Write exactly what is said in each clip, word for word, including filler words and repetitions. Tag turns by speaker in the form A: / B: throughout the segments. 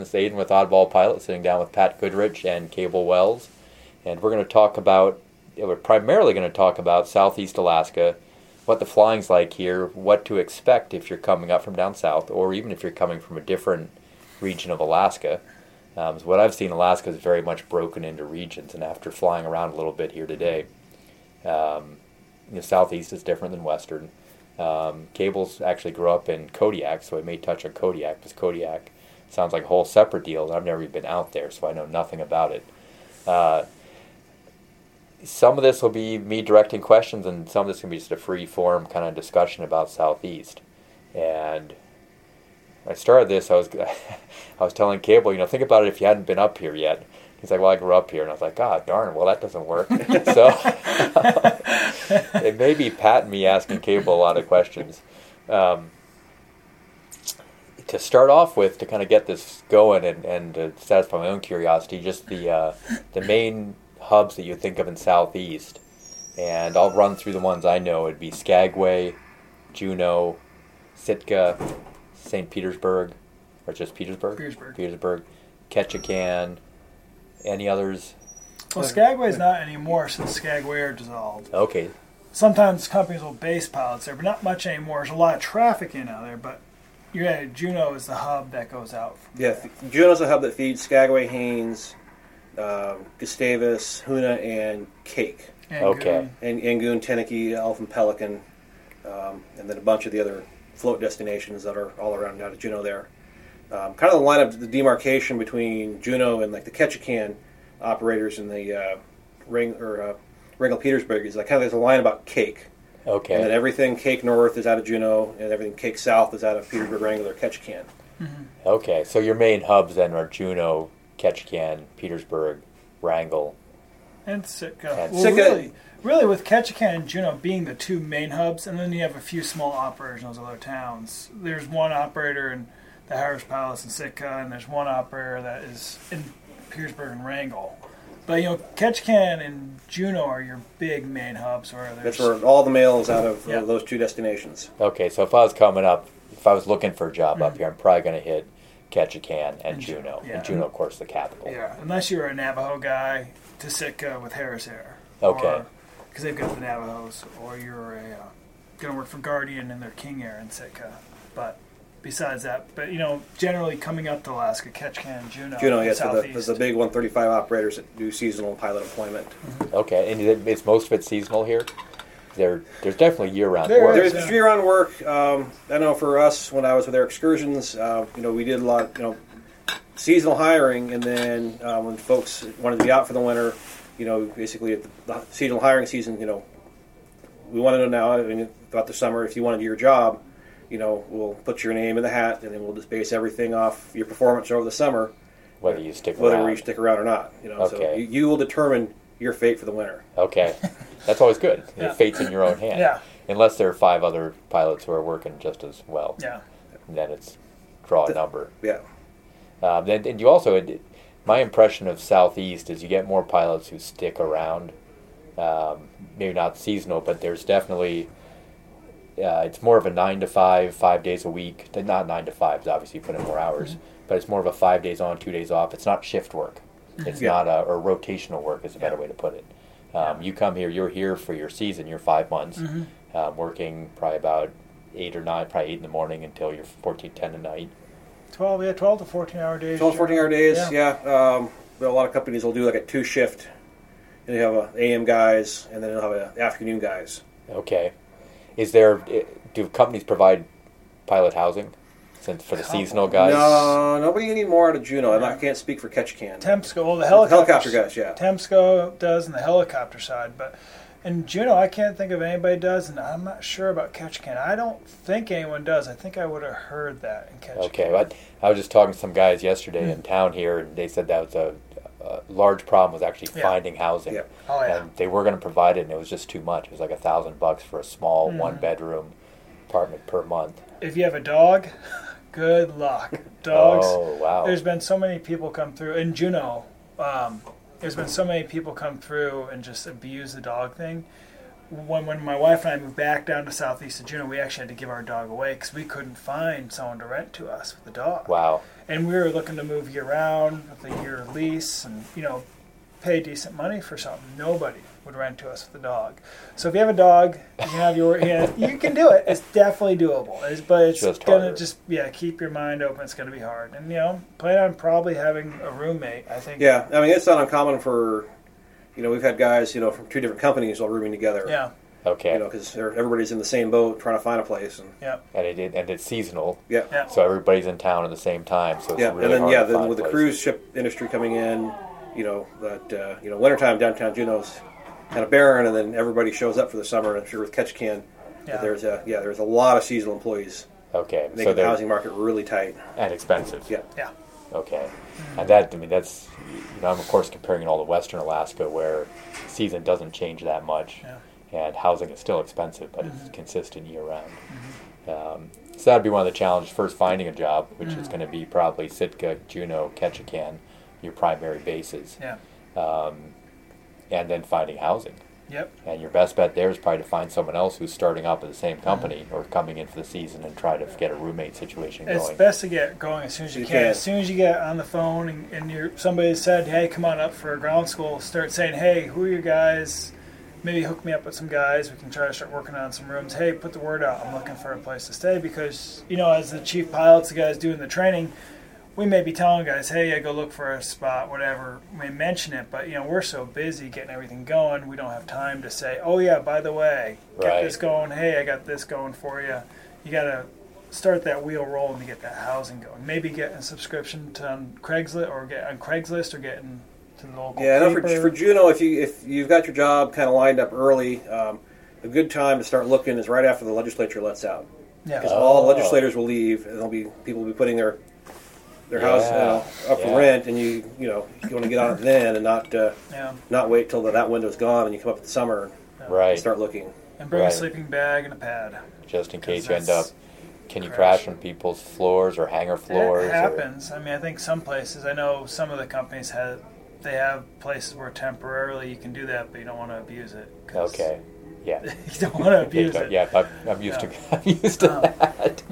A: Aiden with Oddball Pilot, sitting down with Pat Goodrich and Cable Wells. And we're going to talk about, we're primarily going to talk about Southeast Alaska, what the flying's like here, what to expect if you're coming up from down south, or even if you're coming from a different region of Alaska. Um, so what I've seen, Alaska is very much broken into regions, and after flying around a little bit here today, um, you know, Southeast is different than Western. Um, Cables actually grew up in Kodiak, so I may touch on Kodiak, because Kodiak sounds like a whole separate deal, and I've never even been out there, so I know nothing about it. Uh, some of this will be me directing questions, and some of this is going to be just a free-form kind of discussion about Southeast. And I started this, I was I was telling Cable, you know, think about it if you hadn't been up here yet. He's like, well, I grew up here. And I was like, God darn, well, that doesn't work. So it may be Pat and me asking Cable a lot of questions. Um, to start off with, to kind of get this going and, and to satisfy my own curiosity, just the uh, the main hubs that you think of in Southeast. And I'll run through the ones I know. It'd be Skagway, Juneau, Sitka, Saint Petersburg, or just Petersburg?
B: Petersburg.
A: Petersburg. Ketchikan. Any others?
B: Well, Skagway's not anymore since Skagway are dissolved.
A: Okay.
B: Sometimes companies will base pilots there, but not much anymore. There's a lot of traffic in out there, but yeah, Juneau is the hub that goes out. From
C: yeah,
B: there.
C: Juneau's the hub that feeds Skagway, Haines, um, Gustavus, Hoonah, and Cake.
B: And
A: Okay.
C: And Angoon, Teneke, Elfin, Pelican, um, and then a bunch of the other float destinations that are all around out of Juneau there. Um, kind of the line of the demarcation between Juneau and like the Ketchikan operators and the uh, Ring or uh, Wrangell Petersburg is like kind of there's a line about Cake.
A: Okay.
C: And then everything Cake North is out of Juneau, and everything Cake South is out of Petersburg, Wrangell, or Ketchikan.
B: Mm-hmm.
A: Okay, so your main hubs then are Juneau, Ketchikan, Petersburg, Wrangell.
B: And Sitka.
A: And
B: Well,
C: Sitka-
B: really, really, with Ketchikan and Juneau being the two main hubs, and then you have a few small operators in those other towns. There's one operator in the Harris Palace in Sitka, and there's one operator that is in Petersburg and Wrangell. But, you know, Ketchikan and Juneau are your big main hubs. Where there's,
C: That's where all the mail is out of uh,
B: Yeah.
C: those two destinations.
A: Okay, so if I was coming up, if I was looking for a job
B: Mm-hmm.
A: up here, I'm probably going to hit Ketchikan and,
B: And Ju-
A: Juneau.
B: yeah.
A: And Juneau, of course, the capital.
B: Yeah, unless you're a Navajo guy, to Sitka with Harris Air.
A: Okay.
B: Because they've got the Navajos. Or you're a uh, going to work for Guardian and their King Air in Sitka. But besides that, but you know, generally coming up to Alaska, Ketchikan, Juneau,
C: Juneau, yes, so the,
B: Southeast.
C: there's the big one thirty-five operators that do seasonal pilot employment.
A: Okay, and it- it's most of it seasonal here? There, There's definitely year-round
B: There
A: work.
B: is.
C: There's
B: yeah.
C: year-round work. Um, I know for us, when I was with Air Excursions, uh, you know, we did a lot, you know, seasonal hiring, and then uh, when folks wanted to be out for the winter, you know, basically at the, the seasonal hiring season, you know, we want to know now, I mean, throughout the summer, if you want to do your job, you know, we'll put your name in the hat, and then we'll just base everything off your performance over the summer,
A: Whether you stick
C: whether
A: around.
C: you stick around or not. You know, so
A: Okay.
C: you, you will determine your fate for the winter.
A: Okay, that's always good.
B: Yeah.
A: Your fate's in your own hand.
B: Yeah.
A: Unless there are five other pilots who are working just as well.
B: Yeah.
A: And then it's draw a number.
C: Yeah.
A: Um, and, and you also, my impression of Southeast is you get more pilots who stick around. Um, maybe not seasonal, but there's definitely, uh, it's more of a nine to five, five days a week. Not nine to five, obviously you put in more hours,
B: Mm-hmm.
A: but it's more of a five days on, two days off. It's not shift work. It's
C: Yeah.
A: not a, or rotational work is a better
B: Yeah.
A: way to put it. Um, you come here, you're here for your season, you're five months,
B: Mm-hmm.
A: um, working probably about eight or nine, probably eight in the morning until you're fourteen, ten at night.
B: twelve, yeah, twelve to fourteen hour days.
C: twelve, fourteen hour days,
B: Yeah.
C: yeah. Um, but a lot of companies will do like a two shift. And you have a A M guys, and then they'll have a afternoon guys.
A: Okay. Is there, do companies provide pilot housing since for the
B: Couple.
A: seasonal guys?
C: No, nobody anymore out of Juneau. I'm not- I can't speak for Ketchikan.
B: Temsco, well, the helicopter,
C: helicopter guys, yeah.
B: Temsco does in the helicopter side, but in Juneau, I can't think of anybody does, and I'm not sure about Ketchikan. I don't think anyone does. I think I would have heard that in Ketchikan.
A: Okay. Well, I was just talking to some guys yesterday
B: Hmm.
A: in town here, and they said that was a, a large problem was actually
B: Yeah.
A: finding housing.
C: Yeah.
B: Oh, yeah.
A: And they were going to provide it, and it was just too much. It was like a thousand bucks for a small
B: Hmm.
A: one-bedroom apartment per month.
B: If you have a dog, good luck. Dogs.
A: Oh, wow.
B: There's been so many people come through in Juneau. Um, there's been so many people come through and just abuse the dog thing. when when my wife and I moved back down to southeast of Juneau, we actually had to give our dog away because we couldn't find someone to rent to us with the dog.
A: Wow.
B: And we were looking to move year round with a year lease and, you know, pay decent money for something. Nobody would rent to us with a dog. So if you have a dog, you can have your yeah, you can do it. It's definitely doable. It's, but it's
A: Just
B: gonna
A: harder.
B: just yeah keep your mind open. It's gonna be hard, and you know plan on probably having a roommate. I think.
C: Yeah, I mean it's not uncommon for, you know, we've had guys, you know, from two different companies all rooming together.
B: Yeah.
A: Okay.
C: You know, because everybody's in the same boat trying to find a place. And
B: Yeah.
A: And it and it's seasonal,
C: yeah.
B: Yeah.
A: so everybody's in town at the same time. So it's
C: Yeah,
A: really
C: and then
A: hard
C: yeah,
A: to
C: then
A: find
C: with the
A: places.
C: cruise ship industry coming in, you know, that uh, you know, wintertime downtown Juneau's kind of barren, and then everybody shows up for the summer. I'm sure with Ketchikan,
B: Yeah.
C: there's a yeah, there's a lot of seasonal employees
A: Okay, so
C: making the
A: they're
C: housing market really tight.
A: and expensive.
C: Yeah,
B: Yeah.
A: Okay, and that I mean that's you know I'm of course comparing it all to Western Alaska where the season doesn't change that much,
B: Yeah.
A: and housing is still expensive, but
B: Mm-hmm.
A: it's consistent year round. Um, so that'd be one of the challenges first finding a job, which
B: Mm-hmm.
A: is going to be probably Sitka, Juneau, Ketchikan, your primary bases,
B: Yeah.
A: um, and then finding housing.
B: Yep.
A: And your best bet there is probably to find someone else who's starting up at the same
B: Mm-hmm.
A: company or coming in for the season and try to get a roommate situation
B: It's
A: going.
B: best to get going as soon as you,
C: You
B: can.
C: can.
B: As soon as you get on the phone and, and you're, somebody said, hey, come on up for ground school, start saying, hey, who are your guys? Maybe hook me up with some guys. We can try to start working on some rooms. Hey, put the word out. I'm looking for a place to stay because, you know, as the chief pilots, the guys doing the training, we may be telling guys, hey, I go look for a spot, whatever. We may mention it, but, you know, we're so busy getting everything going, we don't have time to say, oh, yeah, by the way, get
A: Right.
B: this going. Hey, I got this going for you. You got to start that wheel rolling to get that housing going. Maybe get a subscription to on Craigslist or get on Craigslist or getting to the local
C: yeah. I know for,
B: paper.
C: for Juneau, if you if you've got your job kind of lined up early, um, a good time to start looking is right after the legislature lets out,
B: yeah.
C: because
A: Oh.
C: all legislators will leave, and there'll be people will be putting their their house you
A: Yeah.
C: know, up
A: Yeah.
C: for rent, and you you know you want to get on it then and not uh,
B: yeah.
C: not wait till the, that window's gone and you come up in the summer
A: Right,
C: and start looking.
B: And bring
A: Right.
B: a sleeping bag and a pad.
A: just in case you
B: Because
A: end up,
B: that's
A: can you
B: crash.
A: crash on people's floors or hangar floors?
B: It
A: or-
B: happens. I mean, I think some places, I know some of the companies have, they have places where temporarily you can do that, but you don't want to abuse it. 'cause
A: Okay, yeah.
B: You don't want to abuse it.
A: Yeah, I'm, I'm used
B: Yeah.
A: to I'm used to
B: Oh.
A: that.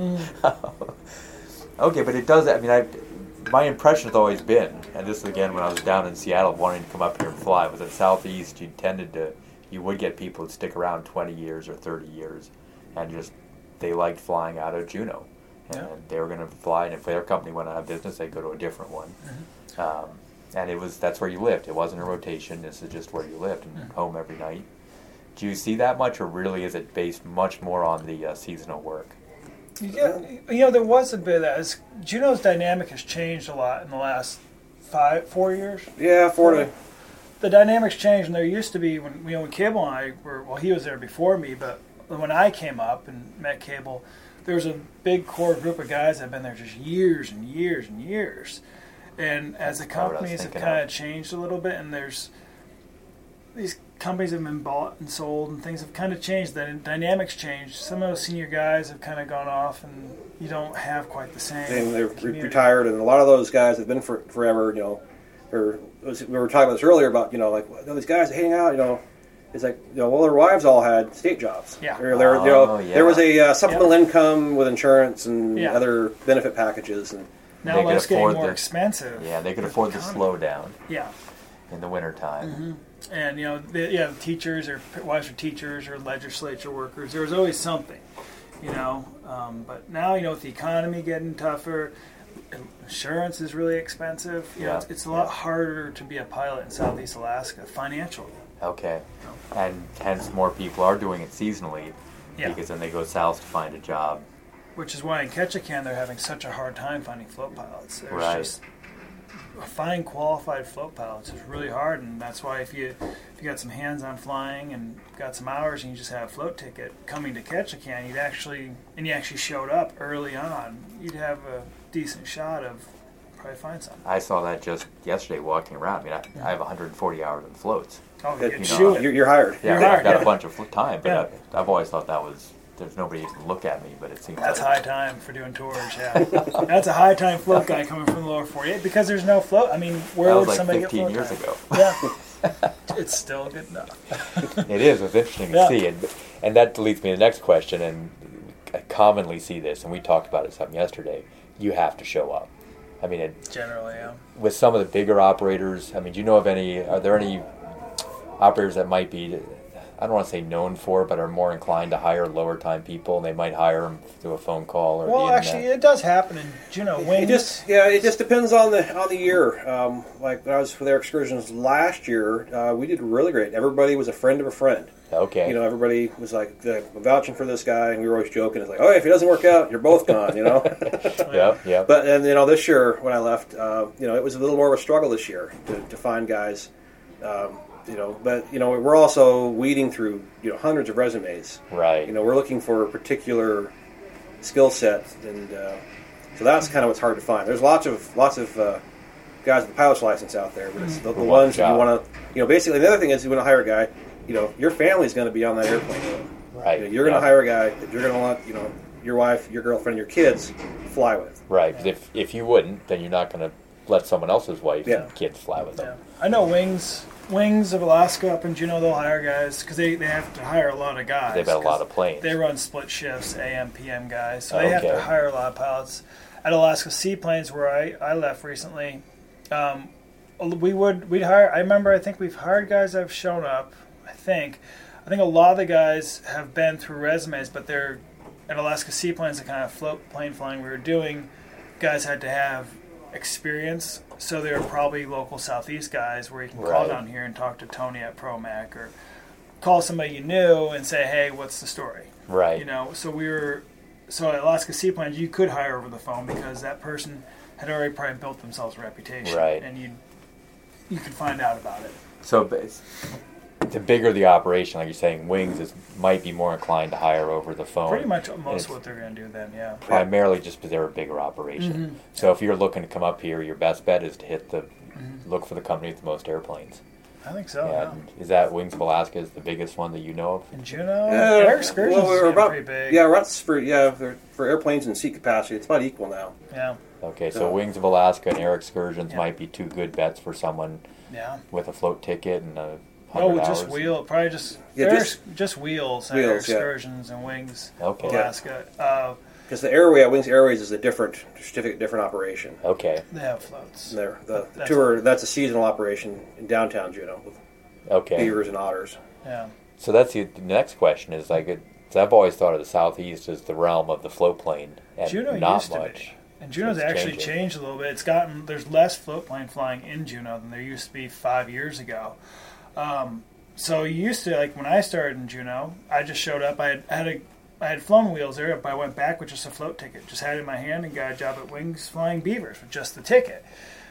A: Okay, but it does. I mean, I my impression has always been, and this is again when I was down in Seattle wanting to come up here and fly, was that Southeast you tended to you would get people who stick around twenty years or thirty years, and just they liked flying out of Juneau, and
B: Yeah.
A: they were going to fly, and if their company went out of business, they'd go to a different one. Um, and it was that's where you lived. It wasn't a rotation. This is just where you lived and home every night. Do you see that much, or really is it based much more on the uh, seasonal work?
B: Yeah, you know, there was a bit of that. It's, Juneau's dynamic has changed a lot in the last five, four years.
C: Yeah, for the
B: The dynamics changed, and there used to be when you know when Cable and I were well, he was there before me, but when I came up and met Cable, there was a big core group of guys that have been there just years and years and years. And as the
A: That's not what I was
B: companies have
A: thinking
B: kind
A: of.
B: of changed a little bit, and there's these companies have been bought and sold, and things have kind of changed. The dynamics changed. Some of those senior guys have kind of gone off, and you don't have quite the same.
C: and they're re-
B: community.
C: retired, and a lot of those guys have been for forever. You know, or we were talking about this earlier about you know like well, these guys that hang out. You know, it's like you know well their wives all had state jobs.
B: Yeah.
C: Or they're, you know,
A: Oh, yeah.
C: there was a uh, supplemental income with insurance and
B: Yeah.
C: other benefit packages, and
B: Now
A: They could
B: life's getting
A: afford
B: more
A: the-
B: expensive.
A: Yeah, they could
B: with
A: afford the
B: economy.
A: slow down
B: Yeah.
A: in the wintertime.
B: Mm-hmm. And you know, the, yeah, teachers or wives are teachers or legislature workers. There was always something, you know. Um, but now, you know, with the economy getting tougher, insurance is really expensive. You know,
A: Yeah.
B: it's, it's a lot harder to be a pilot in Southeast Alaska financially.
A: Okay, and hence more people are doing it seasonally
B: Yeah.
A: because then they go south to find a job.
B: Which is why in Ketchikan they're having such a hard time finding float pilots. There's
A: Right.
B: just finding qualified float pilots is really hard, and that's why if you if you got some hands-on flying and got some hours and you just had a float ticket coming to Ketchikan, you'd actually and you actually showed up early on, you'd have a decent shot of probably find something.
A: I saw that just yesterday walking around. I mean, I, I have one hundred forty hours in floats.
B: Oh,
C: It-
B: you'd
A: you
B: shoot
A: know,
B: it.
C: you're, you're hired.
A: Yeah,
B: You're
A: I've
B: hired,
A: got
B: yeah.
A: a bunch of fl- time, but
B: Yeah.
A: I, I've always thought that was there's nobody who can look at me, but it seems
B: That's
A: like
B: high time for doing tours, yeah. That's a high time float guy coming from the lower forty-eight because there's no float. I mean, where
A: that
B: would
A: was like
B: somebody
A: fifteen
B: get float
A: years
B: time?
A: ago.
B: Yeah. it's still good enough.
A: It is. It's interesting to
B: Yeah.
A: see. And, and that leads me to the next question. And I commonly see this, and we talked about it some yesterday. You have to show up. I mean, it,
B: Generally, yeah.
A: with some of the bigger operators, I mean, do you know of any, are there any operators that might be, I don't want to say known for, but are more inclined to hire lower time people, and they might hire them through a phone call or
B: Well,
A: the
B: actually,
A: internet?
B: it does happen in Juneau.
C: It
B: Wings.
C: just yeah, it just depends on the on the year. Um, like when I was with their excursions last year, uh, we did really great. Everybody was a friend of a friend.
A: Okay.
C: You know, everybody was like uh, vouching for this guy, and we were always joking. It's like, oh, if he doesn't work out, you're both gone. You know.
A: yeah, yeah.
C: But and you know, this year when I left, uh, you know, it was a little more of a struggle this year to, to find guys. Um, you know, but you know, we're also weeding through you know hundreds of resumes.
A: Right.
C: You know, we're looking for a particular skill set, and uh, so that's kind of what's hard to find. There's lots of lots of uh, guys with a pilot's license out there, but it's the, the
A: For one
C: ones that you
A: job.
C: want to, you know, basically the other thing is you want to hire a guy. You know, your family's going to be on that airplane.
A: Right.
C: You know, you're going to
A: Yeah.
C: hire a guy that you're going to want, you know, your wife, your girlfriend, your kids fly with.
A: Right. 'Cause if, if you wouldn't, then you're not going to let someone else's wife
C: Yeah.
A: and kids fly with
B: Yeah.
A: them.
B: I know Wings Wings of Alaska up in Juneau, they'll hire guys because they, they have to hire a lot of guys.
A: They've got a lot of
B: 'cause
A: planes.
B: They run split shifts, A M, P M guys, so they have
A: Okay.
B: to hire a lot of pilots. At Alaska Seaplanes, where I, I left recently, um, we would we'd hire. I remember I think we've hired guys that have shown up. I think I think a lot of the guys have been through resumes, but they're at Alaska Seaplanes, the kind of float plane flying we were doing. Guys had to have experience, so they were probably local Southeast guys where you can call
A: Right.
B: down here and talk to Tony at Promac or call somebody you knew and say, hey, what's the story?
A: Right.
B: You know, so we were, so at Alaska Seaplanes, you could hire over the phone because that person had already probably built themselves a reputation.
A: Right.
B: And you you could find out about it.
A: So but it's- the bigger the operation, like you're saying, Wings is might be more inclined to hire over the phone.
B: Pretty much most
A: It's
B: of what they're going to do then, yeah.
A: primarily just because they're a bigger operation.
B: Mhm.
A: So if you're looking to come up here, your best bet is to hit the
B: Mm-hmm.
A: look for the company with the most airplanes.
B: I think so, yeah.
A: And is that Wings of Alaska is the biggest one that you know of?
B: In Juneau,
C: Yeah,
B: air excursions
C: well, we're
B: is
C: about,
B: pretty big.
C: yeah, that's for yeah for, for airplanes and seat capacity. It's about equal now.
B: Yeah,
A: Okay, so
C: So-
A: Wings of Alaska and Air Excursions
B: Yeah.
A: might be two good bets for someone
B: yeah.
A: with a float ticket and a
B: No,
A: hundred
B: just
A: hours.
B: wheel. Probably just
C: Yeah,
B: air,
C: just-
B: just wheels, and
C: Wheels,
B: air
C: yeah.
B: excursions and Wings.
A: Okay.
B: Alaska. Uh,
C: Because the Airway at Wings Airways is a different certificate, different operation.
A: Okay,
B: they have floats.
C: There, the, the
B: That's-
C: tour that's a seasonal operation in downtown Juneau with
A: okay.
C: beavers and otters.
B: Yeah.
A: So that's the, the next question is like, it, 'cause I've always thought of the Southeast as the realm of the float plane, and
B: Juneau
A: not
B: used to
A: much.
B: be. And Juneau's
A: It's
B: actually
A: changing.
B: changed a little bit. It's gotten there's less float plane flying in Juneau than there used to be five years ago. Um, so you used to like when I started in Juneau, I just showed up. I had, I had a I had flown wheels there, but I went back with just a float ticket. Just had it in my hand and got a job at Wings Flying Beavers with just the ticket.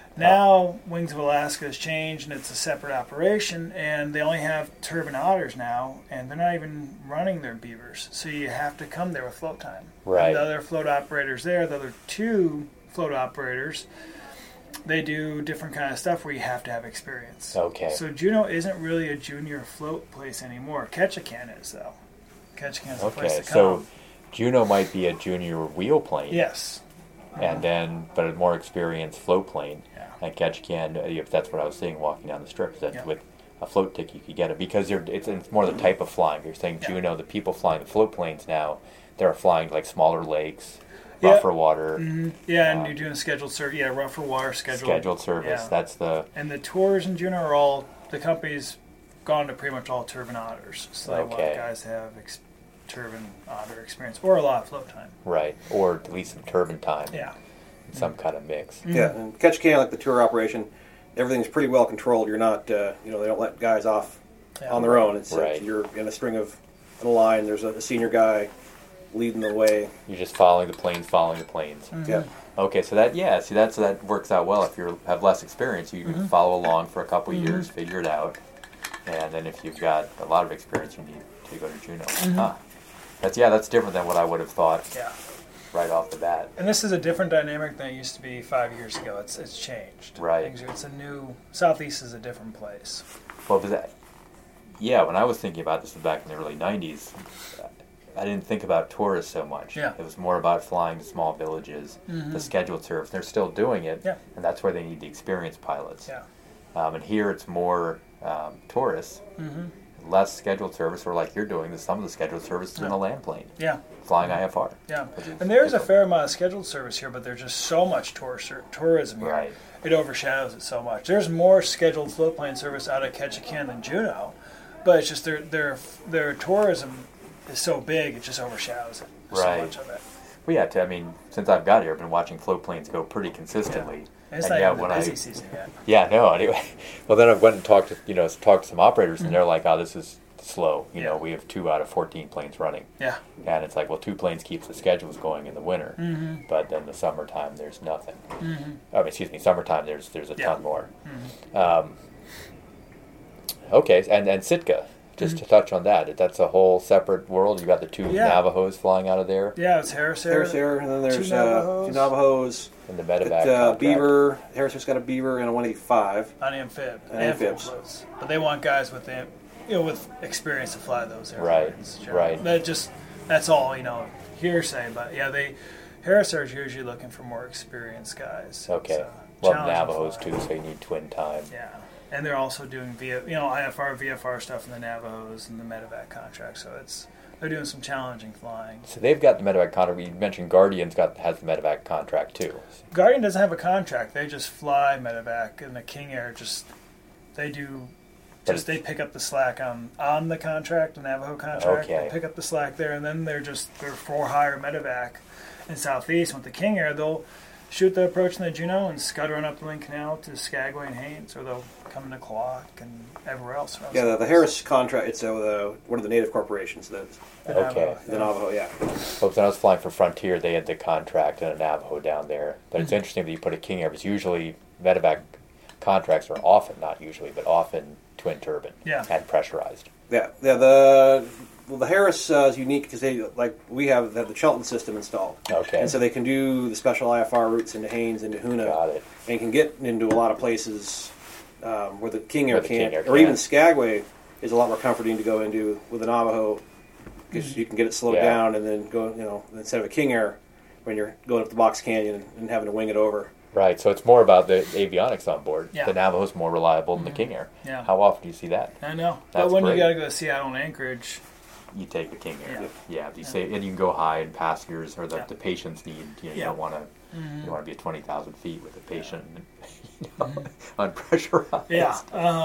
B: Now Wings of Alaska has changed and it's a separate operation, and they only have turbine otters now, and they're not even running their beavers. So you have to come there with float time.
A: Right.
B: And the other float operators there, the other two float operators, they do different kind of stuff where you have to have experience.
A: Okay.
B: So Juneau isn't really a junior float place anymore. Ketchikan is though. Ketchikan's the place
A: Okay,
B: to
A: so
B: come.
A: Juneau might be a junior wheel plane.
B: Yes.
A: And then, but a more experienced float plane.
B: Yeah.
A: And Ketchikan, if that's what I was seeing walking down the strip, is that
B: Yeah.
A: with a float ticket you could get it because you're, it's, it's more the type of flying. You're saying
B: Yeah.
A: Juneau, the people flying the float planes now, they're flying like smaller lakes,
B: Yeah.
A: rougher water,
B: Mhm. Yeah, and
A: Um,
B: you're doing scheduled service. Yeah, rougher water scheduled.
A: scheduled service.
B: Yeah.
A: That's the
B: And the tours in Juneau are all the company's gone to pretty much all turbine otters. So they
A: Okay.
B: want guys to have ex- turbine otter experience or a lot of float time.
A: right, or at least some turbine time,
B: Yeah.
A: some kind of mix.
C: Yeah, and Ketchikan, like the tour operation, everything's pretty well controlled. You're not, uh, you know, they don't let guys off
B: Yeah.
C: on their own. It's
A: Right.
C: like you're in a string of in a line. There's a, a senior guy leading the way.
A: You're just following the planes, following the planes.
B: Mm-hmm.
C: Yeah,
A: Okay, so that yeah, see that's that works out well if you have less experience. You can
B: Mm-hmm.
A: follow along for a couple of years, figure it out, and then if you've got a lot of experience, you need to go to Juneau.
B: Mm-hmm.
A: Huh. That's yeah, that's different than what I would have thought
B: Yeah.
A: right off the bat.
B: And this is a different dynamic than it used to be five years ago. It's it's changed.
A: Right.
B: Things are- It's a new Southeast is a different place.
A: Well, but that, yeah, when I was thinking about this back in the early nineties, I didn't think about tourists so much.
B: Yeah.
A: It was more about flying to small villages,
B: Mhm.
A: the scheduled service. They're still doing it,
B: Yeah.
A: and that's where they need the experienced pilots.
B: Yeah.
A: Um, and here it's more um, tourists,
B: Mm-hmm.
A: less scheduled service, or like you're doing, there's some of the scheduled service is in
B: Yeah.
A: a land plane,
B: Yeah.
A: flying I F R.
B: Yeah,
A: which is
B: and there's a
A: different.
B: fair amount of scheduled service here, but there's just so much tourist tourism here.
A: Right.
B: It overshadows it so much. There's more scheduled float plane service out of Ketchikan than Juneau, but it's just their their their tourism is so big, it just overshadows it.
A: Right.
B: So much of it.
A: Well, yeah, t- I mean, since I've got here, I've been watching float planes go pretty consistently.
B: And it's
A: And
B: not
A: yeah,
B: even
A: when
B: the
A: I-
B: busy season yet.
A: Yeah, no. Anyway, well, then I went and talked to you know talked to some operators, and they're like, "Oh, this is slow. You know,
B: Yeah.
A: we have two out of fourteen planes running."
B: Yeah.
A: And it's like, well, two planes keeps the schedules going in the winter,
B: Mm-hmm.
A: but then the summertime there's nothing.
B: Mm-hmm.
A: I mean, excuse me, summertime there's there's a
B: Yeah.
A: ton more.
B: Mm-hmm.
A: Um, okay, and and Sitka, just
B: Mm-hmm.
A: to touch on that, that's a whole separate world. You got the two
B: Yeah.
A: Navajos flying out of there,
B: Yeah, it's Harris Air.
C: Harris Air, and then there's
B: Two
C: uh,
B: Navajos.
C: two Navajos.
A: and the
C: Got,
A: medevac
C: uh,
A: contract.
C: Beaver. Harris Air's got a Beaver and a one eighty-five.
B: On amphib.
C: And
B: and full
C: amphibs.
B: floats. But they want guys with am- you know with experience to fly those
A: Right,
B: airplanes.
A: right.
B: That just that's all you know hearsay. But yeah, they Harris Air is usually looking for more experienced guys.
A: Okay,
B: So,
A: well,
B: challenging
A: Navajos
B: flying.
A: too, so you need twin time.
B: Yeah, and they're also doing via you know I F R, V F R stuff in the Navajos and the medevac contract. So it's they're doing some challenging flying.
A: So they've got the medevac contract. You mentioned Guardian's got has the medevac contract too.
B: Guardian doesn't have a contract. They just fly medevac, and the King Air just they do.
A: But
B: Just they pick up the slack on on the contract, the Navajo contract.
A: Okay.
B: They pick up the slack there, and then they're just they're for hire medevac in Southeast. With the King Air, they'll shoot the approach in the Juneau and scud run up the Lynn Canal to Skagway and Haines, or they'll come into Quack and everywhere else. around
C: Yeah, the, the
B: Southeast.
C: Harris contract. It's uh, the, one of the native corporations. The,
B: The
A: Okay.
B: Navajo,
C: the
B: yeah.
C: Navajo. Yeah.
A: Folks, when I was flying for Frontier, they had the contract and a Navajo down there. But it's
B: Mhm.
A: interesting that you put a King Air, because usually medevac contracts are often, not usually, but often twin turbine
B: Yeah.
A: and pressurized.
C: Yeah. Yeah. The well, the Harris uh, is unique because they like we have the, the Chelton system installed,
A: Okay,
C: and so they can do the special I F R routes into Haines, into Hoona,
A: got it.
C: and can get into a lot of places um, where the King Air
A: Where the King
C: can't,
A: Air
C: or even
A: can't.
C: Skagway is a lot more comforting to go into with the Navajo because you can get it slowed
A: Yeah.
C: down and then go, you know, instead of a King Air when you're going up the Box Canyon and, and having to wing it over.
A: Right, so it's more about the avionics on board.
B: Yeah.
A: The Navajo's more reliable than the
B: Mhm.
A: King Air.
B: Yeah.
A: How often do you see that?
B: I know.
A: That's
B: But when
A: great.
B: you got to go to Seattle and Anchorage,
A: You take the King Air.
B: Yeah.
A: Yeah, you
B: Yeah.
A: say, and you can go high, and passengers or the,
B: Yeah.
A: the patients need. You, know, you
B: Yeah.
A: don't want to.
B: Mhm.
A: You want to be at twenty thousand feet with the patient, you know, unpressurized.
B: yeah.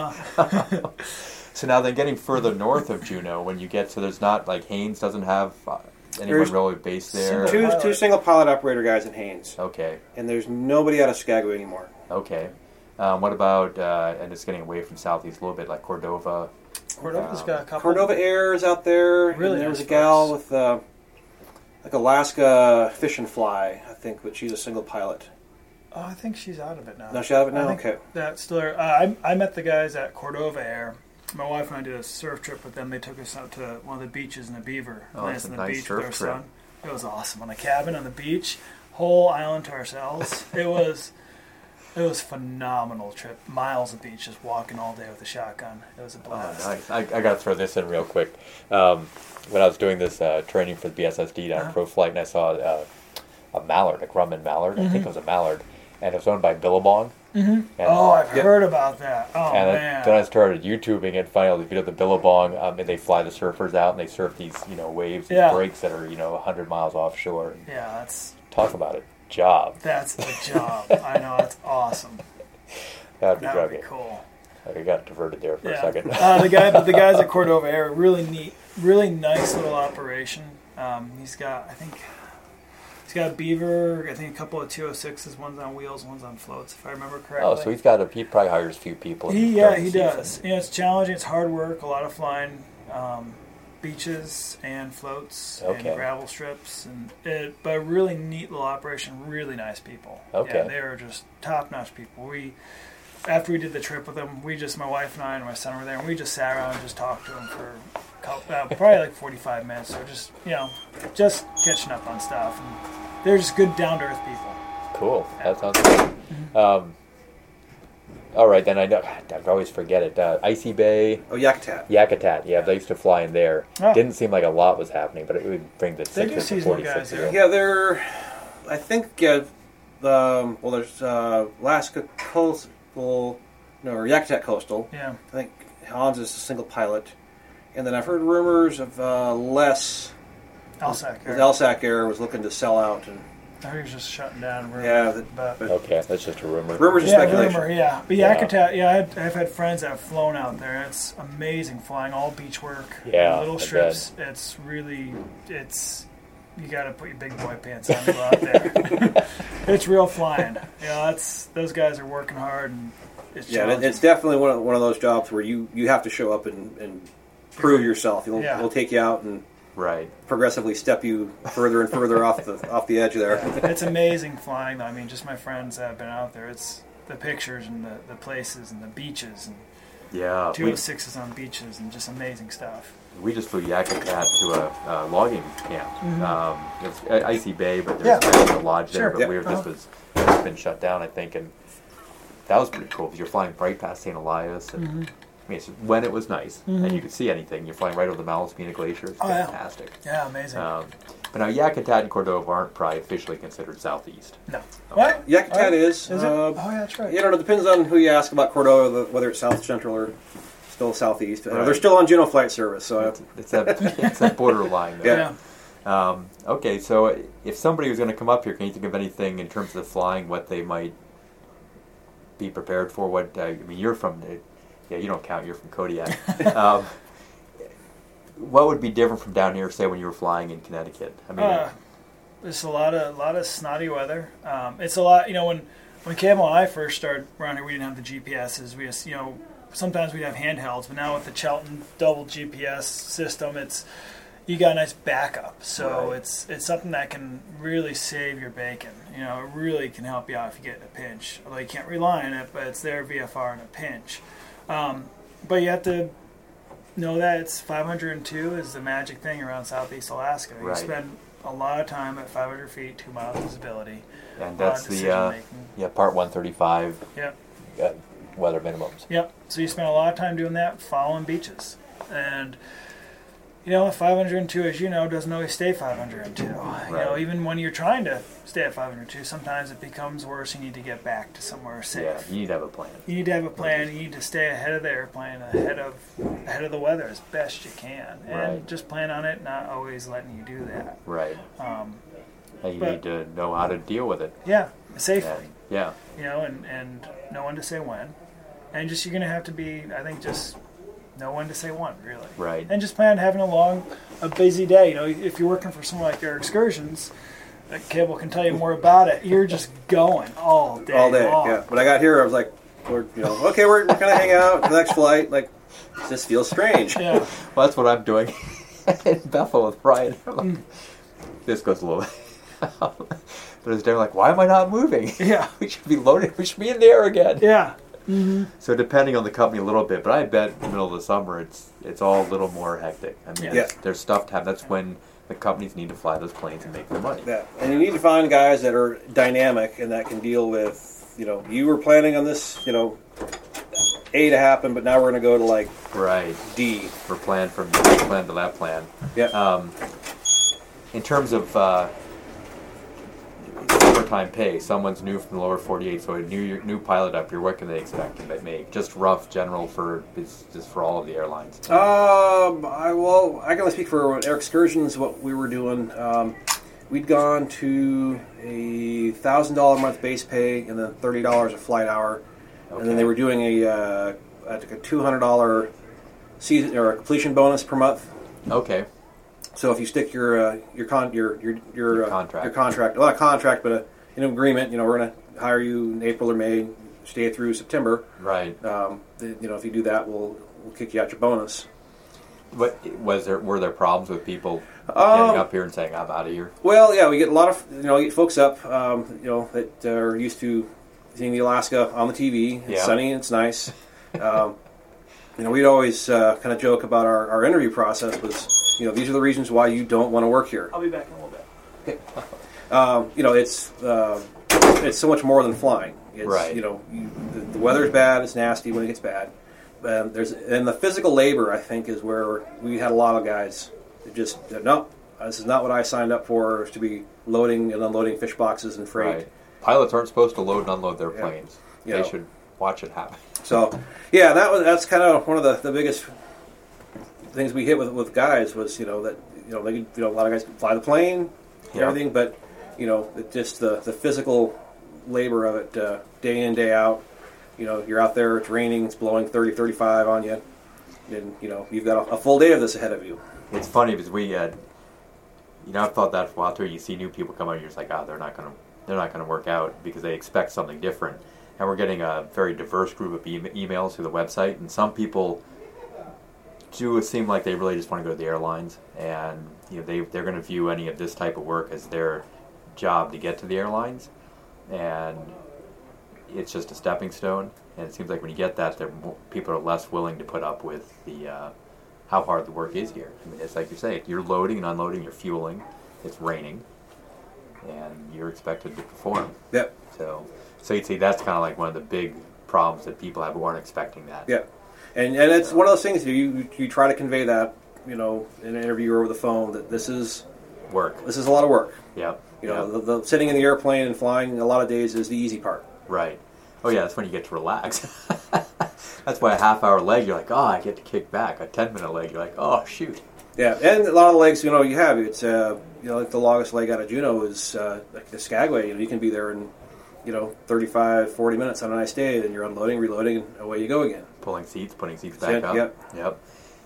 B: Uh,
A: So now then, getting further north of Juneau, when you get so there's not like Haines doesn't have uh, anyone
C: There's
A: really based there.
B: single-
C: Two
B: pilot.
C: two single pilot operator guys in Haines,
A: Okay,
C: and there's nobody out of Skagway anymore.
A: okay. Um, what about uh, and it's getting away from southeast a little bit, like Cordova.
B: Cordova's
A: Um,
B: got a couple.
C: Cordova Air is out there.
B: Really
C: and there was
B: nice
C: a gal
B: folks.
C: with uh, like Alaska Fish and Fly, I think, but she's a single pilot.
B: Oh, I think she's out of it now.
C: No, she's out of it
B: I
C: now.
B: think
C: Okay.
B: That's still there. Uh, I, I met the guys at Cordova Air. My wife and I did a surf trip with them. They took us out to one of the beaches in the Beaver.
A: Oh,
B: Played
A: that's
B: us
A: a
B: on the
A: nice
B: beach
A: surf
B: with our
A: trip.
B: son. It was awesome. On a cabin on the beach, whole island to ourselves. It was, it was a phenomenal trip. Miles of beach, just walking all day with a shotgun. It was a
A: Oh,
B: blast.
A: nice. I, I got to throw this in real quick. Um, when I was doing this uh, training for the B S S D down
B: Uh-huh.
A: at Pro Flight, and I saw uh, a mallard, a Grumman mallard. I think
B: Mhm.
A: it was a mallard, and it was owned by Billabong.
B: Mm-hmm.
A: And,
B: Oh, I've
C: Yeah.
B: heard about that. Oh
A: and then-
B: man.
A: then I started YouTubing it. Finally, the video of the Billabong, um, and they fly the surfers out, and they surf these, you know, waves, these
B: Yeah.
A: breaks that are, you know, a hundred miles offshore.
B: yeah, that's
A: Talk about a job.
B: that's the job. I know, that's awesome.
A: That'd be
B: That would be
A: rugged.
B: cool.
A: I got diverted there for a
B: Yeah.
A: second.
B: uh, the guy, but the guys at Cordova Air, really neat, really nice little operation. Um, he's got, I think, he's got a Beaver. I think a couple of two oh sixes. One's on wheels, one's on floats, if I remember correctly.
A: Oh, so he's got a. He probably hires a few people.
B: He,
A: during
B: yeah,
A: the
B: he
A: season.
B: does. You know, it's challenging. It's hard work. A lot of flying um, beaches and floats
A: Okay.
B: and gravel strips, and it, but a really neat little operation. Really nice people.
A: Okay.
B: Yeah, they are just top notch people. We. After we did the trip with them, we just, my wife and I and my son were there, and we just sat around and just talked to them for a couple, uh, probably like forty-five minutes. So just, you know, just catching up on stuff. And they're just good, down to earth people.
A: Cool. That sounds good. Um, all right, then I know. I always forget it. Uh, Icy Bay,
C: Oh, Yakutat.
A: Yakutat. Yeah, they used to fly in there.
B: Oh.
A: Didn't seem like a lot was happening, but it would bring the
B: They do
A: six to
B: seasonal
A: forty-six.
B: guys there.
A: ago.
C: Yeah, they're. I think. Uh, um, well, there's uh, Alaska Coastal no, or Yakutat Coastal.
B: Yeah.
C: I think Hans is a single pilot. And then I've heard rumors of uh, Les
B: Alsac.
C: with Alsac Air was looking to sell out. And
B: I think he was just shutting down. Rumor,
C: yeah, that,
B: but,
C: but
A: Okay, that's just a rumor.
C: rumors and
B: yeah,
C: speculation.
B: rumor, yeah. But
A: Yeah.
B: Yakutat, yeah, I've, I've had friends that have flown out there. It's amazing flying, all beach work.
A: Yeah,
B: little
A: I
B: strips. It's really, it's you got to put your big boy pants on to go out there. It's real flying. You know, that's those guys are working hard, and it's
C: Yeah,
B: challenging.
C: it's definitely one of, one of those jobs where you, you have to show up and, and prove yourself. You'll,
B: Yeah.
C: We'll take you out and
A: Right.
C: progressively step you further and further off the off the edge there.
B: It's amazing flying, though. I mean, just my friends that have been out there. It's the pictures and the, the places and the beaches and
A: Yeah.
B: two
A: We,
B: oh sixes on beaches and just amazing stuff.
A: we just flew Yakutat to a, a logging camp.
B: Mhm.
A: Um, it's a- Icy Bay, but there's
B: Yeah.
A: a lodge there.
B: Sure.
A: But
C: Yep.
A: we were,
B: Uh-huh.
A: this was it's been shut down, I think, and that was pretty cool because you're flying right past Saint Elias, and
B: Mhm.
A: I mean, it's, when it was nice
B: Mhm.
A: and you could see anything, you're flying right over the Malaspina Glacier. It's
B: Oh, yeah.
A: fantastic.
B: Yeah, amazing.
A: Um, but now Yakutat and Cordova aren't probably officially considered southeast.
B: no. What?
C: Yakutat
B: Oh,
C: is.
B: Is it?
C: uh,
B: Oh, yeah, that's right.
C: You know, it depends on who you ask about Cordova, whether it's south central or still southeast. Uh,
A: Right.
C: they're still on Juneau flight service, so
A: It's, it's that it's that borderline there.
C: Yeah.
A: Um, okay, so if somebody was going to come up here, can you think of anything in terms of flying, what they might be prepared for? What uh, I mean, you're from the, yeah, you don't count. You're from Kodiak. um, what would be different from down here, say, when you were flying in Connecticut? I mean,
B: Uh, there's a lot of a lot of snotty weather. Um, it's a lot, you know. When when Cable and I first started around here, we didn't have the G P S's. We just, you know, sometimes we'd have handhelds, but now with the Chelton double G P S system, it's you got a nice backup. So
A: Right.
B: it's it's something that can really save your bacon. You know, it really can help you out if you get in a pinch. Although you can't rely on it, but it's there V F R in a pinch. Um, but you have to know that it's five hundred two is the magic thing around Southeast Alaska. You
A: Right.
B: spend a lot of time at five hundred feet, two miles visibility.
A: and
B: a lot
A: that's
B: of
A: the
B: decision
A: uh,
B: making.
A: yeah part one thirty-five
B: Yep.
A: uh, weather minimums.
B: Yep. So you spend a lot of time doing that, following beaches, and you know, five hundred two, as you know, doesn't always stay five hundred two. You know,
A: Right.
B: even when you're trying to stay at five hundred two, sometimes it becomes worse. You need to get back to somewhere safe.
A: Yeah, you need to have a plan.
B: You need to have a plan. You need to stay ahead of the airplane, ahead of ahead of the weather as best you can, and
A: Right.
B: just plan on it. Not always letting you do that.
A: Right.
B: Um,
A: And you
B: But-
A: need to know how to deal with it.
B: yeah, safely.
A: And, yeah.
B: You know, and and know when to say when, and just you're gonna have to be. I think just know when to say when, really.
A: Right.
B: And just plan on having a long, a busy day. You know, if you're working for someone like Air Excursions, that Cable can tell you more about it. You're just going all day,
C: all day.
B: long.
C: Yeah. When I got here, I was like, we're, you know, okay, we're, we're gonna hang out. The next flight, like, this feels strange.
B: Yeah.
A: Well, that's what I'm doing in Bethel with Brian. I'm like,
B: Mm.
A: this goes a little. But it's they're like, why am I not moving?
B: Yeah.
A: We should be loaded. We should be in the air again.
B: Yeah. Mm-hmm.
A: So depending on the company a little bit, but I bet in the middle of the summer it's it's all a little more hectic. I mean,
B: Yeah.
A: there's, there's stuff to have. That's when the companies need to fly those planes and make their money.
C: Yeah. And you need to find guys that are dynamic and that can deal with, you know, you were planning on this, you know, A to happen, but now we're gonna go to like
A: Right.
C: D.
A: For plan from this plan to that plan.
C: Yeah.
A: Um, in terms of uh, overtime pay, someone's new from the lower forty-eight, so a new new pilot up here. What can they expect to make? Just rough, general for just for all of the airlines.
C: Um, I well, I can only speak for Air Excursions. What we were doing, um, we'd gone to a thousand dollar a month base pay, and then thirty dollars a flight hour, and then
A: Okay.
C: they were doing a uh, like a two hundred dollar season or a completion bonus per month.
A: Okay.
C: So if you stick your uh, your con your your your,
A: Your
C: uh,
A: contract.
C: your contract, well, not a contract, but a, an agreement. You know, we're going to hire you in April or May, stay through September.
A: Right.
C: Um, the, you know, if you do that, we'll we'll kick you out your bonus.
A: What was there? Were there problems with people
C: Um,
A: getting up here and saying, "I'm out of here"?
C: Well, yeah, we get a lot of you know, we get folks up, um, you know, that are used to seeing the Alaska on the T V. It's
A: Yeah.
C: sunny, it's nice. um, you know, we'd always uh, kind of joke about our, our interview process was, you know, these are the reasons why you don't want to work here.
B: I'll be back in a little bit.
C: Um, you know, it's uh, it's so much more than flying. It's,
A: Right.
C: You know, you, the, the weather's bad. It's nasty when it gets bad. Um, there's and the physical labor, I think, is where we had a lot of guys that just said, no, this is not what I signed up for. To be loading and unloading fish boxes and freight.
A: Right. Pilots aren't supposed to load and unload their
C: Yeah.
A: planes.
C: You
A: They
C: know.
A: should watch it happen.
C: So, yeah, that was that's kind of one of the, the biggest things we hit with with guys was you know that you know they you know a lot of guys can fly the plane and
A: Yeah.
C: everything, but you know it just the the physical labor of it uh, day in day out. You know, you're out there, it's raining, it's blowing thirty, thirty-five on you, and you know you've got a, a full day of this ahead of you.
A: It's funny because we had, you know, I've thought that for a while too. You see new people come out, and you're just like, oh, they're not gonna, they're not gonna work out because they expect something different. And we're getting a very diverse group of e- emails through the website, and some people do seem like they really just want to go to the airlines, and you know, they they're going to view any of this type of work as their job to get to the airlines, and it's just a stepping stone. And it seems like when you get that, they're more, people are less willing to put up with the uh, how hard the work is here. I mean, it's like you say, you're loading and unloading, you're fueling, it's raining, and you're expected to perform.
C: Yep.
A: So, so you'd say that's kind of like one of the big problems that people have who aren't expecting that.
C: Yeah, and and it's one of those things you you try to convey that you know in an interview or over the phone that this is
A: Work.
C: this is a lot of work.
A: Yep.
C: You know,
A: Yep.
C: the, the sitting in the airplane and flying a lot of days is the easy part.
A: Right. Oh yeah, that's when you get to relax. That's why a half hour leg, you're like, oh, I get to kick back. A ten minute leg, you're like, oh, shoot.
C: Yeah, and a lot of the legs, you know, you have it's uh, you know, like the longest leg out of Juneau is uh, like the Skagway. You know, you can be there in you know thirty-five, forty minutes on a nice day, and you're unloading, reloading, and away you go again.
A: Pulling seats, putting seats back
C: Yep,
A: up.
C: yep.
A: Yep.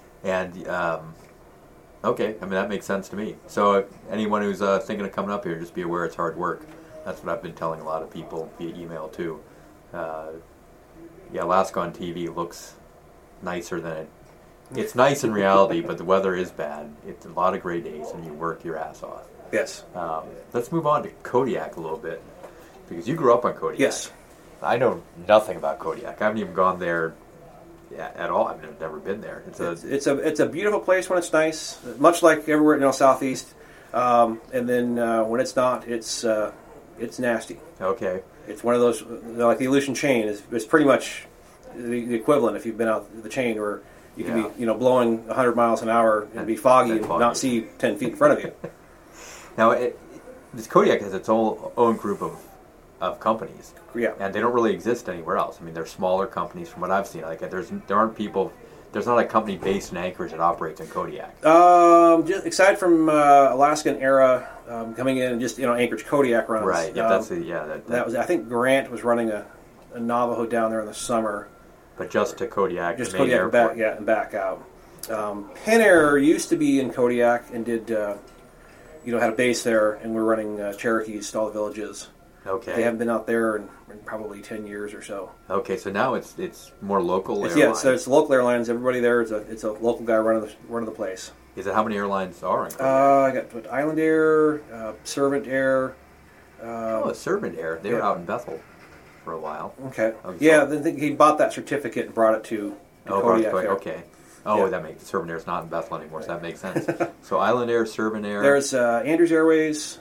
A: And um, okay, I mean that makes sense to me. So uh, anyone who's uh, thinking of coming up here, just be aware it's hard work. That's what I've been telling a lot of people via email too. Uh, yeah, Alaska on T V looks nicer than it. It's nice in reality, but the weather is bad. It's a lot of gray days, and you work your ass off.
C: Yes.
A: Um, let's move on to Kodiak a little bit, because you grew up on Kodiak.
C: Yes.
A: I know nothing about Kodiak. I haven't even gone there yeah, at all. I've never been there. It's a
C: It's, it's a it's a beautiful place when it's nice, much like everywhere you know southeast. Um, and then uh, when it's not, it's uh, it's nasty.
A: okay.
C: It's one of those you know, like the Aleutian chain is is pretty much the, the equivalent if you've been out the chain where you can
A: Yeah.
C: be you know blowing one hundred miles an hour and be foggy
A: And
C: and
A: foggy.
C: not see ten feet in front of you.
A: Now, it, this Kodiak has its own own group of of companies,
C: Yeah.
A: and they don't really exist anywhere else. I mean, they're smaller companies from what I've seen. Like, there's there aren't people. There's not a company based in Anchorage that operates in Kodiak.
C: Um, just aside from uh, Alaskan Era um, coming in and just you know Anchorage Kodiak runs.
A: Right. Yeah.
C: um,
A: That's the, yeah. That,
C: that was I think Grant was running a, a Navajo down there in the summer.
A: But just to Kodiak,
C: Just
A: the main
C: Kodiak and back,
A: airport.
C: yeah, and back out. Um, Pen Air used to be in Kodiak and did, uh, you know, had a base there, and we're running uh, Cherokees to all the villages.
A: Okay.
C: They haven't been out there in, in probably ten years or so.
A: Okay. So now it's it's more local
C: It's,
A: airlines.
C: yeah, so it's local airlines. Everybody there is a it's a local guy running the running the place.
A: Is it how many airlines are in Kodiak?
C: Uh, I got what, Island Air, uh, Servant Air. Um,
A: oh, Servant Air. They were
C: yeah.
A: out in Bethel for a while.
C: Okay.
A: Oh,
C: Yeah,
A: so-
C: then he bought that certificate and brought it to, to
A: Oh,
C: Kodiak.
A: Kodiak,
C: Air.
A: okay. Oh,
C: Yeah.
A: that makes Servant Air's not in Bethel anymore, so that makes sense. So Island Air, Servant Air.
C: There's uh, Andrews Airways,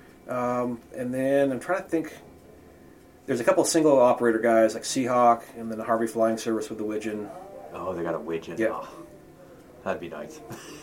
C: um, and then I'm trying to think. There's a couple of single operator guys like Seahawk, and then the Harvey Flying Service with the Widgeon.
A: Oh, they got a widget.
C: Yeah.
A: Oh, that'd be nice.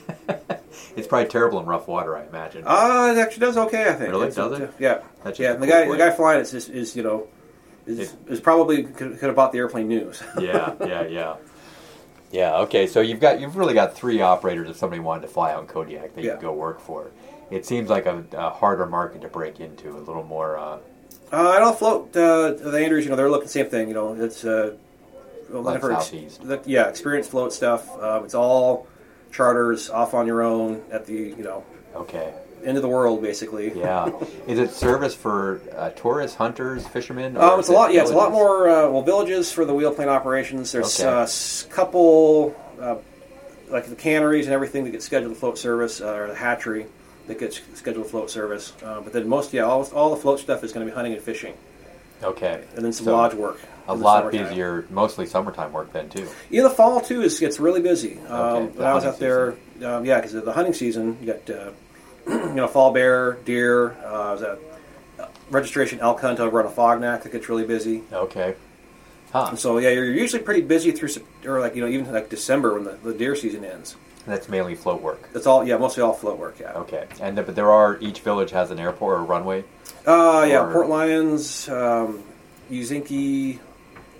A: It's probably terrible in rough water, I imagine.
C: Uh, it actually does okay, I think.
A: Really?
C: It's-
A: Does it?
C: it's- Yeah.
A: That's just
C: Yeah.
A: a
C: And the
A: cool
C: guy,
A: plane.
C: the guy flying it is, is you know, is,
A: It-
C: is probably could, could have bought the airplane news.
A: yeah, yeah, yeah. Yeah, okay, so you've got you've really got three operators if somebody wanted to fly out in Kodiak that you
C: Yeah.
A: could go work for. It seems like a, a harder market to break into, a little more uh,
C: Uh, and I'll float uh, the Andrews. You know, they're looking the same thing. You know, it's uh,
A: Like
C: for ex-
A: Southeast.
C: the- yeah, experienced float stuff. Um, it's all charters off on your own at the you know
A: okay.
C: end of the world, basically.
A: Yeah. Is it service for uh, tourists, hunters, fishermen? or
C: Um,
A: is
C: it's a
A: it
C: lot. Yeah, it's a lot
A: villages?
C: more. Uh, well, villages for the wheelplane operations. There's
A: Okay.
C: a uh, s- couple, uh, like the canneries and everything that get scheduled float service, uh, or the hatchery that gets scheduled float service. Uh, but then most, yeah, all, all the float stuff is going to be hunting and fishing,
A: Okay.
C: and then some
A: So,
C: lodge work.
A: A
C: in the
A: lot
C: summertime.
A: busier, mostly summertime work then too.
C: Yeah, the fall too is gets really busy. Um,
A: Okay,
C: when
A: the
C: I was
A: hunting
C: out there, um, yeah, because the hunting season, you got uh, you know fall bear, deer. Uh, I was at uh, registration elk hunt over on a Fognak that gets really busy.
A: Okay. Huh.
C: And so yeah, you're usually pretty busy through Sep- or like you know even like December when the, the deer season ends.
A: That's mainly float work.
C: That's all. Yeah, mostly all float work. Yeah.
A: Okay. And th- but there are each village has an airport or runway.
C: Uh, yeah,
A: Or-
C: Port Lions, um, Uzinki,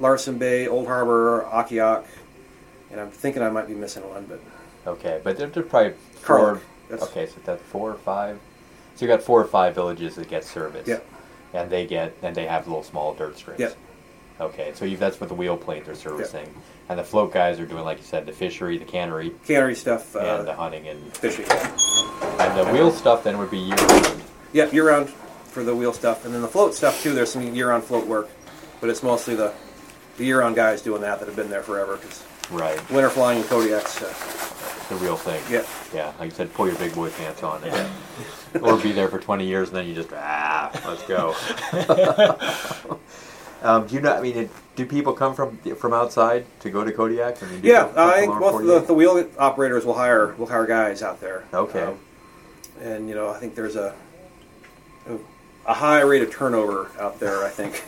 C: Larson Bay, Old Harbor, Akiak, and I'm thinking I might be missing one, but
A: Okay, but they're, they're probably
C: Carlick,
A: four.
C: that's-
A: Okay, so that's four or five. So you got four or five villages that get service.
C: Yeah.
A: And they get and they have little small dirt strips.
C: Yeah.
A: Okay, so you, that's what the wheel planes are servicing, and the float guys are doing, like you said, the fishery, the cannery,
C: cannery stuff, uh,
A: and the hunting and
C: fishing.
A: and the wheel stuff. Then would be year round.
C: Yeah, year round for the wheel stuff, and then the float stuff too. There's some year round float work, but it's mostly the the year round guys doing that that have been there forever. Because
A: Right.
C: winter flying in Kodiak's, uh,
A: The real thing.
C: yeah,
A: Yeah, like you said, pull your big boy pants on, and, or be there for twenty years, and then you just ah, let's go. um, do you know? I mean, it, do people come from from outside to go to Kodiak? I mean, do
C: yeah.
A: people come
C: I
A: from
C: think
A: all
C: most of the,
A: forty-eight?
C: the wheel operators will hire will hire guys out there.
A: Okay.
C: Um, and you know, I think there's a a high rate of turnover out there. I think.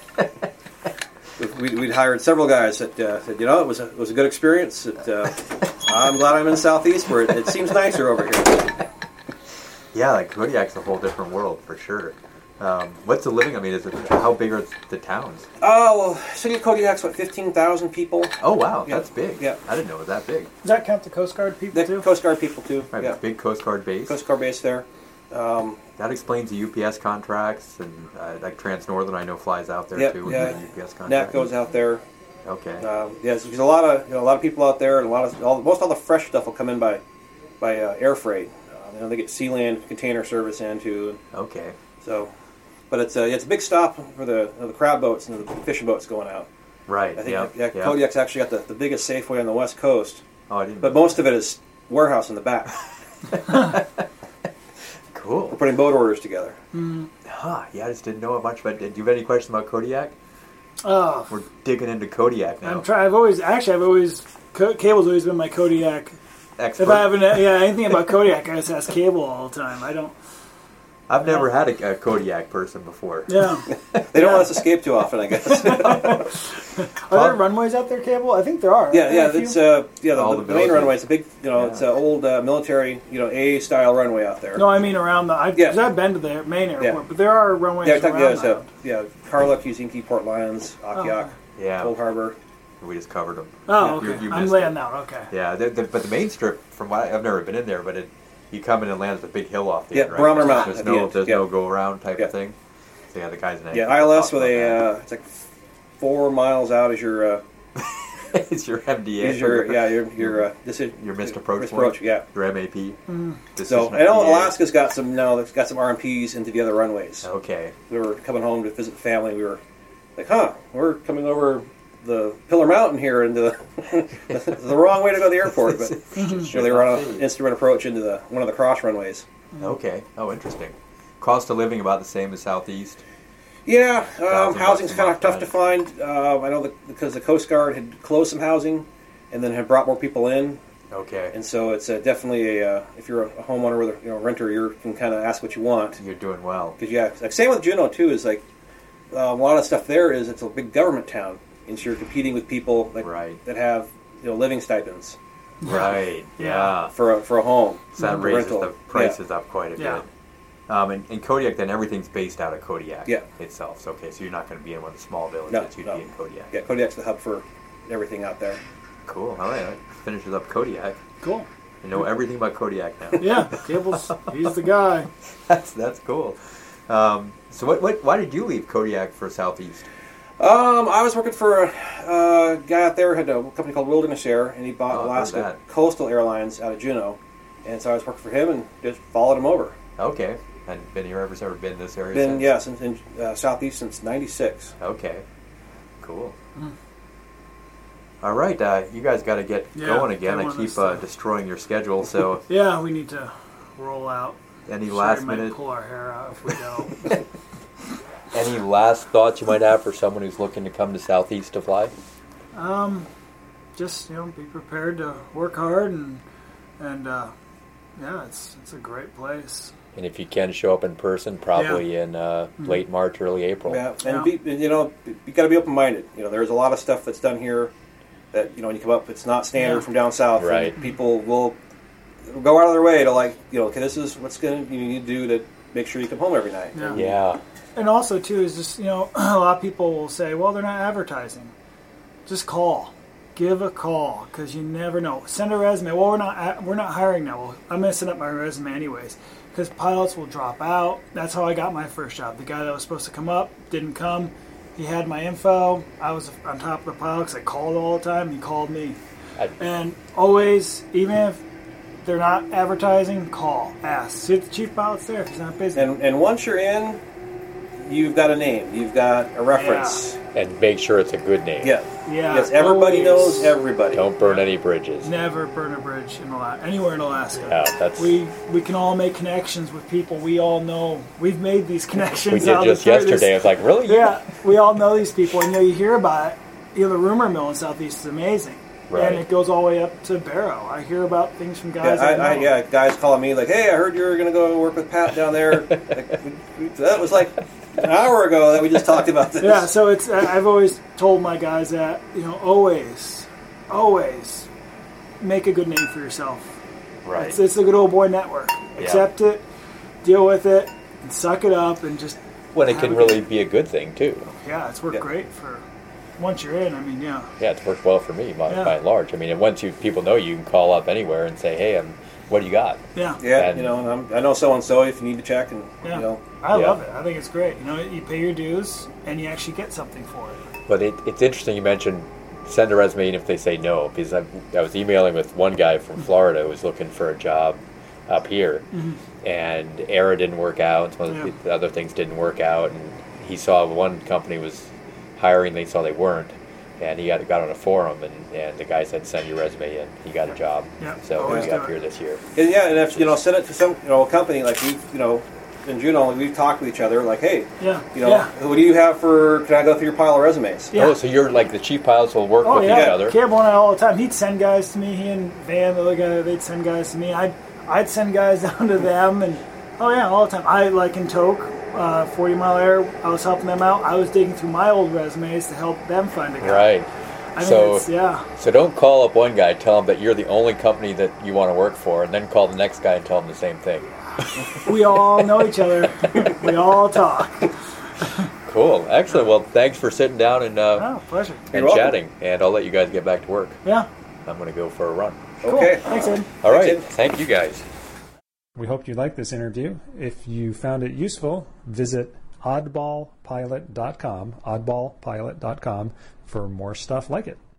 C: We, we'd hired several guys that uh, said, you know, it was a, it was a good experience. It, uh, I'm glad I'm in the Southeast where it, it seems nicer over here.
A: Yeah, like Kodiak's a whole different world for sure. Um, what's the living? I mean, is it how big are the towns?
C: Oh, well, City of Kodiak's what, fifteen thousand people?
A: Oh wow,
C: Yeah.
A: that's big.
C: Yeah.
A: I didn't know it was that big.
B: Does that count the Coast Guard people
C: The
B: too?
C: Coast Guard people too.
A: Right,
C: Yeah,
A: big Coast Guard base.
C: Coast Guard base there. Um,
A: That explains the U P S contracts and uh, like Trans-Northern. I know flies out there
C: yeah,
A: too. With
C: yeah.
A: the U P S
C: N A
A: contract.
C: T goes out there.
A: Okay.
C: Um, yeah, so there's a lot of you know, a lot of people out there, and a lot of all, most all the fresh stuff will come in by by uh, air freight. Uh, you know, they get Sealand container service in too.
A: Okay.
C: So, but it's a it's a big stop for the you know, the crab boats and the fishing boats going out.
A: Right.
C: I think
A: yeah.
C: yeah,
A: yeah.
C: Kodiak's actually got the, the biggest Safeway on the West Coast,
A: Oh, I didn't.
C: but
A: know
C: most of it is warehouse in the back.
A: that.
C: We're
A: Cool.
C: putting boat orders together.
A: Huh. Yeah, I just didn't know much. But do you have any questions about Kodiak?
B: Oh,
A: We're digging into Kodiak now.
B: I'm try. I've always actually I've always Co- Cable's always been my Kodiak.
A: Expert.
B: If I haven't yeah anything about Kodiak, I just ask Cable all the time. I don't.
A: I've never had a, a Kodiak person before.
B: Yeah.
C: They don't let us escape too often, I guess.
B: Are there runways out there, Cable? I think there are.
C: yeah,
B: Aren't
C: yeah,
B: there a
C: it's
B: few?
C: uh, yeah, the,
A: All
C: the,
A: the
C: main
A: military.
C: runway. It's a big, you know, it's an old uh, military, you know, A style runway out there.
B: No, I mean around the. I've,
C: Yeah.
B: 'cause I've been to the main airport,
C: Yeah.
B: but there are runways
C: yeah, it's like,
B: around
C: yeah, it's
B: that.
C: a, yeah, Carlick, Uzinki, Port Lions, Akiak,
A: Yeah.
C: Old Harbor.
A: We just covered them.
B: Oh,
A: You-
B: okay.
A: you
B: I'm
A: missed
B: laying
A: it.
B: out. Okay.
A: Yeah, the, the, but the main strip, from what I, I've never been in there, but it, you come in and lands with a big hill off the
C: Yeah,
A: end, right?
C: Barometer Mountain
A: There's
C: at the
A: no,
C: end,
A: there's
C: yeah.
A: no go around type
C: Yeah.
A: of thing. So yeah, the guys in
C: Yeah, I L S with a, uh, it's like four miles out is your, uh,
A: it's your M D A.
C: is your, yeah, your, your, uh, this is
A: Your missed approach
C: missed
A: point?
C: approach, yeah.
A: Your M A P.
B: Mm.
A: Decision
C: So
A: of
C: I know
A: P A.
C: Alaska's got some now. It's got some R M Ps into the other runways.
A: Okay.
C: We were coming home to visit the family. We were like, "Huh, we're coming over the Pillar Mountain here into the, the wrong way to go to the airport." But you know, they were on an instrument approach into the one of the cross runways.
A: Okay. Oh, interesting. Cost of living about the same as Southeast.
C: Yeah, um,
A: Housing
C: housing's
A: must
C: kind
A: be
C: of tough to find. Uh, I know that because the Coast Guard had closed some housing, and then had brought more people in,
A: Okay.
C: and so it's uh, definitely a uh, if you're a homeowner with a you know renter, you can kind of ask what you want.
A: You're doing well.
C: Because yeah, like same with Juneau too. Is like uh, a lot of stuff there is it's a big government town, and so you're competing with people like
A: Right.
C: that have you know living stipends
A: Right.
B: Yeah.
A: Yeah.
C: for a, for a home.
A: So that
C: for
A: raises
C: rental.
A: the prices up quite a
B: Yeah.
A: bit. Um, and, and Kodiak, then everything's based out of Kodiak
C: Yeah.
A: itself. So, okay, so you're not going to be in one of the small villages.
C: No,
A: You'd
C: no.
A: be in Kodiak.
C: Yeah, Kodiak's the hub for everything out there.
A: Cool. All right. That finishes up Kodiak.
B: Cool.
A: You know everything about Kodiak now.
B: Yeah, Cable's. He's the guy.
A: That's that's cool. Um, so, what, what? Why did you leave Kodiak for Southeast?
C: Um, I was working for a uh, guy out there had a company called Wilderness Air, and he bought
A: Oh, I've heard
C: Alaska
A: that.
C: Coastal Airlines out of Juneau, and so I was working for him and just followed him over.
A: Okay. And been here ever? Ever been in this area?
C: Been
A: since?
C: yeah, since in uh, Southeast since ninety-six.
A: Okay. Cool.
B: Mm.
A: All right, uh, you guys got to get
B: Yeah,
A: going again.
B: they
A: I
B: want
A: keep
B: us
A: uh,
B: to-
A: destroying your schedule. So,
B: Yeah, we need to roll out.
A: any
B: Sorry,
A: last
B: might
A: minute?
B: pull our hair out if we don't.
A: Any last thoughts you might have for someone who's looking to come to Southeast to fly?
B: um, just you know, be prepared to work hard and and uh, yeah, it's it's a great place.
A: And if you can show up in person, probably in uh, late March, early April.
C: Yeah, and
B: Yeah.
C: Be, and, you know, you got to be open minded. You know, there's a lot of stuff that's done here that you know when you come up, it's not standard
B: Yeah.
C: from down south. and
A: Right.
C: people will go out of their way to like, you know, okay, this is what's going to you need to do to make sure you come home every night.
B: Yeah.
A: Yeah.
B: And also too is just you know a lot of people will say, well, they're not advertising. just call. Give a call, because you never know. Send a resume. Well, we're not we're not hiring now. Well, I'm going to send up my resume anyways, because pilots will drop out. That's how I got my first job. The guy that was supposed to come up didn't come. He had my info. I was on top of the pilot because I called all the time. He called me.
A: I,
B: And always, even if they're not advertising, call, ask. See if the chief pilot's there if he's not busy.
C: And and once you're in, you've got a name. You've got a reference.
A: and make sure it's a good name.
C: Yeah.
B: Yeah,
C: Yes, everybody
B: always.
C: knows everybody.
A: Don't burn any bridges.
B: Never burn a bridge in Ala- anywhere in Alaska.
A: Yeah, that's
B: We we can all make connections with people we all know. We've made these connections.
A: we did
B: out
A: just
B: through this-
A: yesterday. I was like, really?
B: Yeah, we all know these people, and you know, you hear about it. You know, the rumor mill in Southeast is amazing,
A: Right.
B: and it goes all the way up to Barrow. I hear about things from
C: Yeah,
B: guys.
C: I,
B: I, know.
C: I, yeah, guys calling me like, "Hey, I heard you were going to go work with Pat down there." Like, we, we, that was like an hour ago that we just talked about this.
B: Yeah, so it's. I- I've always told my guys that, you know, always, always make a good name for yourself.
A: Right.
B: It's, it's the good old boy network. Accept it, deal with it, and suck it up, and just.
A: When it
B: have
A: can
B: a
A: really
B: good-
A: be a good thing too.
B: Yeah, it's worked
C: Yeah.
B: great for. Once you're in, I mean, yeah.
A: Yeah, it's worked well for me by,
B: Yeah.
A: by and large. I mean, and once you people know you, you can call up anywhere and say, "Hey, I'm, what do you got?"
B: Yeah.
C: Yeah,
A: And-
C: you know, and I'm, I know so and so if you need to check, and
B: Yeah.
C: you know,
B: I
A: Yeah.
B: love it. I think it's great. You know, you pay your dues and you actually get something for it.
A: But it, it's interesting you mentioned send a resume even if they say no, because I, I was emailing with one guy from Florida who was looking for a job up here, and ERA didn't work out, some of
B: Yeah.
A: the other things didn't work out, and he saw one company was hiring, they saw they weren't, and he got, got on a forum, and, and the guy said send your resume in, he got a job.
B: Yeah,
A: So
B: always
A: he's
B: do
A: up
B: it.
A: here this year.
C: and yeah, and if you know, send it to some you know a company like we, you know, in Juneau, we've talked with each other like, hey,
B: Yeah.
C: you know,
B: Yeah.
C: what do you have for? Can I go through your pile of resumes?
B: Yeah.
A: Oh, so you're like the chief pilots will work
B: Oh
A: with
B: yeah,
A: each other.
B: Campbell and I all the time. He'd send guys to me. He and Van, the other guy, they'd send guys to me. I'd I'd send guys down to them, and oh yeah, all the time. I like in Toke, uh, forty Mile Air. I was helping them out. I was digging through my old resumes to help them find a guy.
A: Right.
B: I mean,
A: So-
B: it's, yeah,
A: So don't call up one guy, tell him that you're the only company that you want to work for, and then call the next guy and tell him the same thing.
B: we all know each other. We all talk.
A: Cool. Excellent. Well, thanks for sitting down and uh,
B: Oh, pleasure.
A: and
C: welcome.
A: chatting, and I'll let you guys get back to work.
B: Yeah.
A: I'm going to go for a run.
B: Cool.
C: Okay.
B: Thanks, Ed.
A: All right.
C: Ed.
A: Thank you guys.
D: We hope you liked this interview. If you found it useful, visit oddball pilot dot com, oddball pilot dot com, for more stuff like it.